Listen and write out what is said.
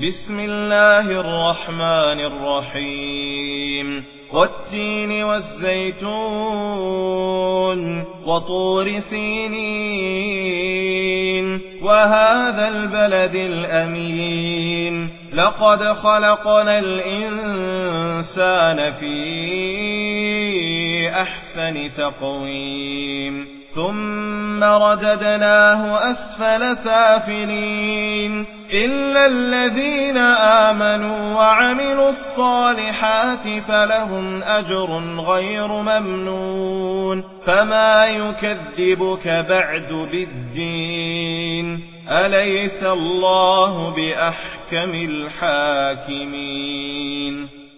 بسم الله الرحمن الرحيم والتين والزيتون وطور سينين وهذا البلد الأمين لقد خلقنا الإنسان في أحسن تقويم ثم رددناه أسفل سافلين إلا الذين آمنوا وعملوا الصالحات فلهم أجر غير ممنون فما يكذبك بعد بالدين أليس الله بأحكم الحاكمين